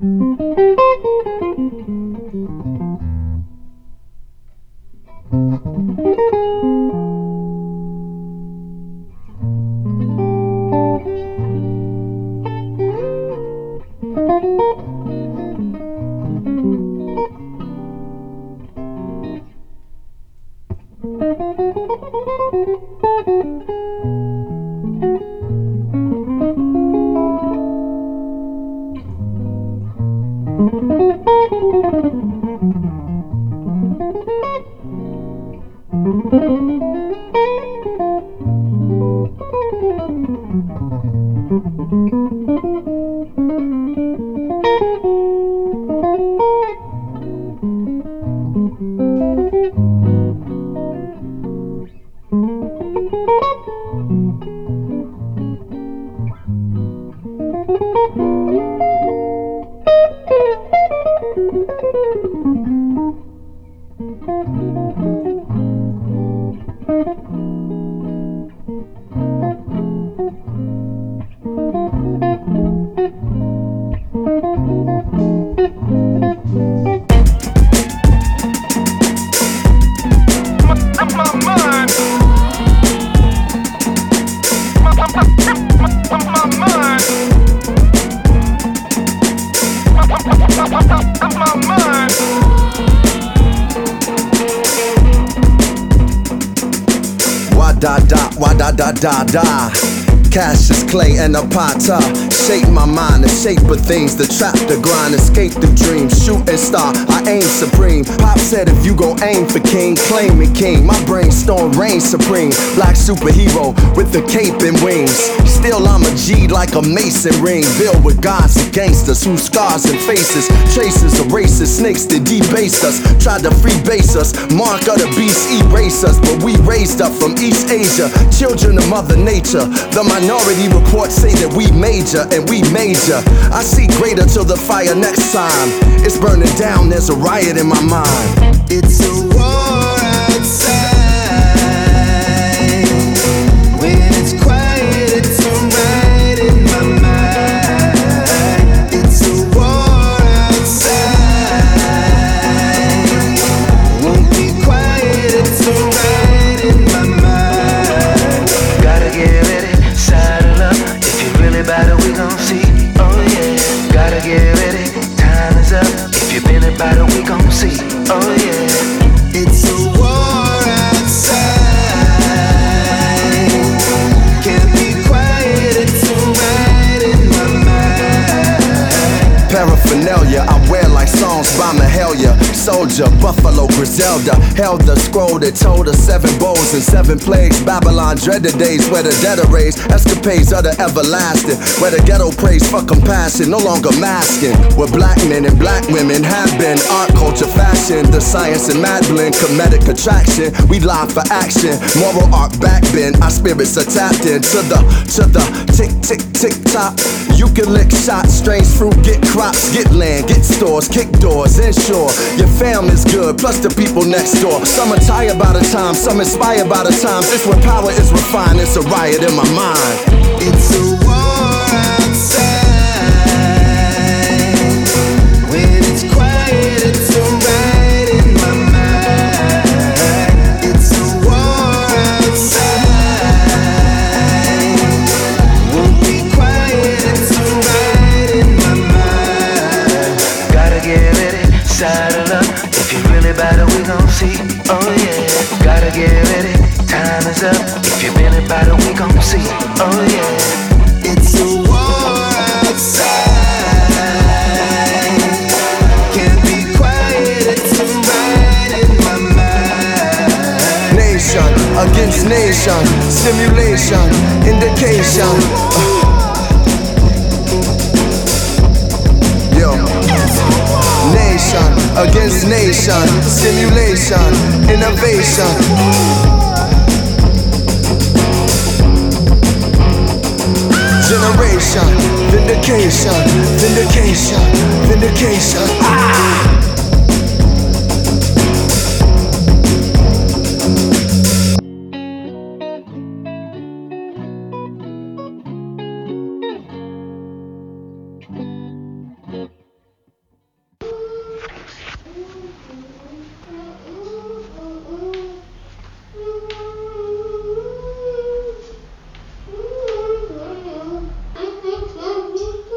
Da. Cassius Clay and a potter. Shape my mind, the shape of things, the trap, the grind, escape the dream, shooting star, I aim supreme. Pop said if you gon' aim for king, claim it king. My brainstorm reigns supreme, black superhero with the cape and wings. Still I'm a G like a mason ring, built with gods and gangsters whose scars and faces, traces of racist snakes that debased us, tried to freebase us, mark of the beast erase us, but we raised up from East Asia, children of Mother Nature. The minority reports say that we major and we major. I see greater till the fire next time. It's burning down, there's a riot in my mind. It's a war outside. When it's quiet, it's alright in my mind. It's a war outside. Won't be quiet, it's alright in my mind. Gotta get ready, saddle up. If you're really about it, we gon' see. Oh yeah. Gotta get ready, time is up. If you've been about it, we gon' see. Oh yeah. It's a war outside. Can't be quiet, it's alright in my mind. Paraphernalia, I wear like songs by Mahalia. Soldier, Buffalo, Griselda held the scroll that told us 7 bowls and 7 plagues. Babylon dreaded days where the dead are raised. Escapades of the everlasting, where the ghetto prays for compassion, no longer masking. Where black men and black women have been. Art, culture, fashion, the science and mad blend, comedic attraction. We live for action, moral arc backbend. Our spirits are tapped in to the tick, tick, tick tock. You can lick shots, strange fruit, get crops, get land, get stores, kick doors, ensure your fam is good, plus the people next door. Some are tired by the time, some inspired by the times. It's when power is refined, it's a riot in my mind. It's a war outside. When it's quiet, it's alright in my mind. It's a war outside. Won't be quiet, it's alright in my mind. Gotta get ready, saddle up. If you're really about it, we gon' see. Oh yeah. Gotta get ready, time is up. If you've been about it, we gon' see. Oh yeah. It's a war outside. Can't be quiet, it's alright in my mind. Nation against nation, simulation, indication. Nation against nation, simulation, innovation. Generation, vindication, vindication, vindication.